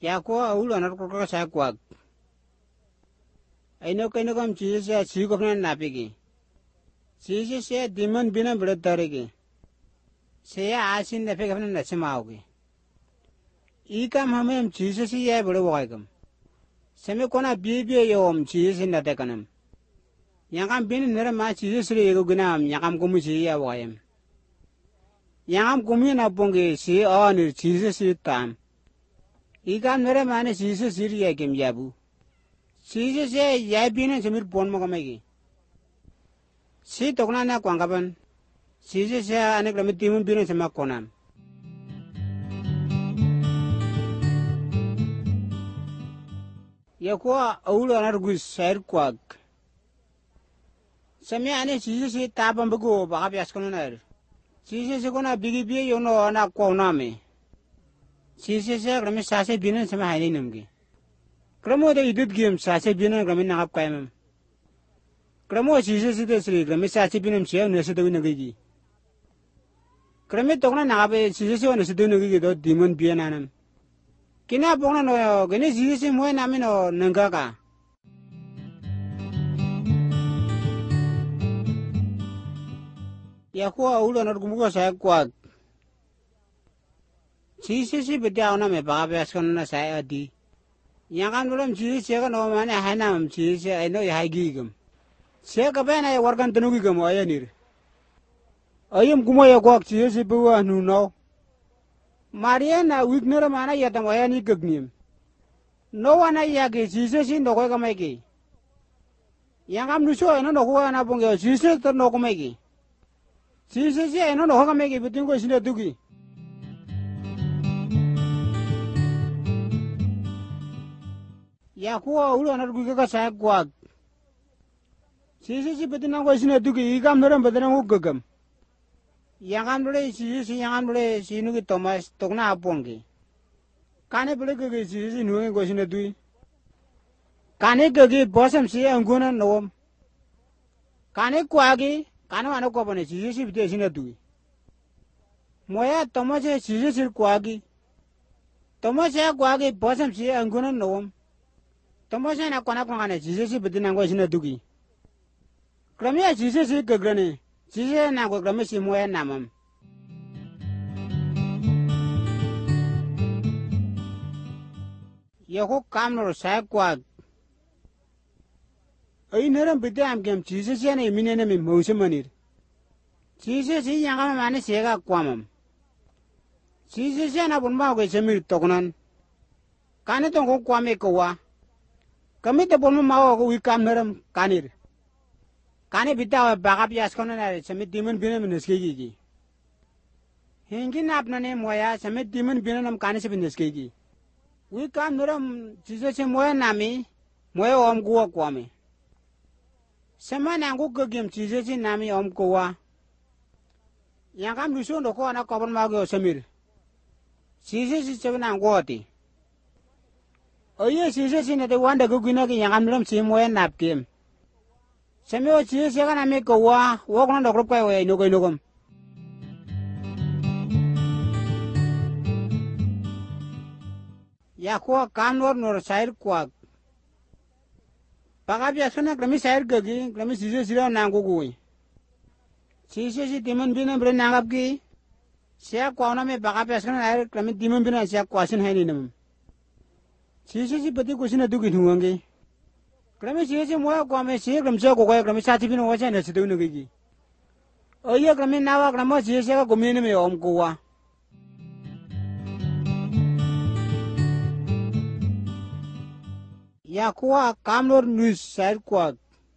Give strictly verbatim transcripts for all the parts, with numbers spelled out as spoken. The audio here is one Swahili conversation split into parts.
ya ko aulo anar ko ka sa kwak aino kaino kam chise se chi ko na napigi chise se dimon bina bड़ा taregi se ya asin na pe ka na chamaoge ई काम हमें हम चीज़ से ये बड़े वो कम समय कोना बी बी ये हम चीज़ से नते कनम यहाँ काम बिन नरे माँ चीज़ से ये को गुना हम यहाँ काम को मुझे ये वो कम यहाँ काम को मुझे ना पोंगे से और निर चीज़ से ताम ई काम नरे माने चीज़ से ये कम याबू चीज़ से ये बिन जमीर पोन मो कमेगी सी तो कोना ना कुआंगापन चीज़ से अनेक लम्बी टीमों बिन जमा कोना ya kuwa aulo anar gus sair kwag samya ane chise se taban bago baka bias kono nar chise se kona bigi biye yono ana kona me chise se grame sase binan sama haini namge kramo de idut gem sase binan grame nagap kaimam kramo chise se de sri grame sase binan che ne se de nagigi krame tokna nagabe chise se ne se de nagigi do dimon biananam kina pokna no gene chise se moy nami no nangaka ya ko aulo nar gumugo sa kwag chise se bidya ona me ba ba skon na sa adi ya kan dolom chise se ga no mane hanam chise se no ya gi gum se ka ba na wargan tanu gi gum aya nir ayam gumo ya kwag chise se bu anu no Mariana wignera mana ya tamo ya ni gagnim no wana ya ke chise sin do ko ka mai ke yang am nu so no no ko na bong ya chise to no ko mai ke chise se no no ka mai ke bitin ko sin du ki ya ko ulo na gu ka sa kwa chise se bitin ko sin du ki i kam noram bitin ko gagam yang am bole chise se yang am bole sinu ki Thomas tokna aponge kane bole ke chise se nu ko sin du kane ke ke bosam se anguna no kane kwa ge kane wana ko bone chise se bite sin du moya Thomas se chise se kwa ge Thomas se kwa ge bosam se anguna no Thomas na kona kona chise se bite na ko sin du ki kramya chise se gagrane chise na ko kramya se moya namam yako kam no sa kwa ai neram bide am gem chise se na imine ne me mose manir chise se yanga mane se ga kwamam chise se na bun ma ko semir toknan kane to ko kwame ko wa kami te bun ma ko wi kam neram kanir kane bita baga bias kono na semi dimon bina meneske gi hingi na apna ne moya semi dimon bina nam kane se beneske gi wi kam neram chise se moya nami moya om guwa kwame sema na ngu gem chise se nami om kowa yang kam luso ndo ko na ko ma go semir chise se se na ngoti oye chise se ne de wanda go gina ki yang kam neram se moya nap kem semi o chise se kana me kowa wo kono ndo ko we no ko no kom ya ko kam nor nor sair kwa paga bi asuna krami sair gagi krami chise sira nango gui chise si timon bina bre nangap gi sia kwa na me paga bi asuna air krami timon bina sia kwasin hai ni nam chise si pati kusina du gi nuange krami chise moya kwa me si kram sa ko ko krami sa ti bina wa sa na si du no gi oye krami nawa kramo chise ka gomine me om ko wa ya kuwa kamlor news side kwa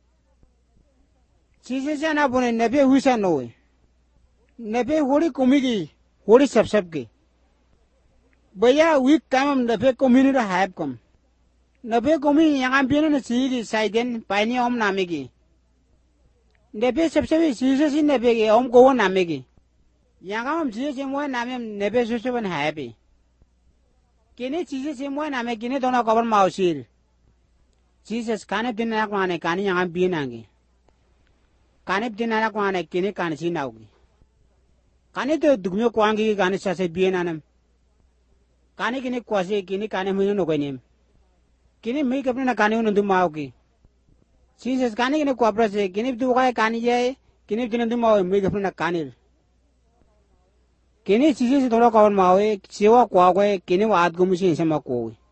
chise se na bone nebe huisa noe nebe hori komigi hori sab sab ke baya week kam nebe komini ra hype kam nebe komi yang biene na chigi saiden paini om namegi nebe sab sab chise se nebe ge om ko namegi yang am chise se mo name nebe so so ban hype kene chise se mo name kene dona cover mausir Jesus kanep din anak mane kani yang binangi kanep din anak mane kini kani sinaugi kani to dugmyo kwangi kani sase binanam kani kini kwasi kini kani mui no kainim kini mui kapna na kani undu mau ki Jesus kani kini kwapra se kini tu kai kani ye kini kini tu mau mui kapna na kani kini Jesus thora kawan mau e sewa kwa kwa kini wat gumusi sama ko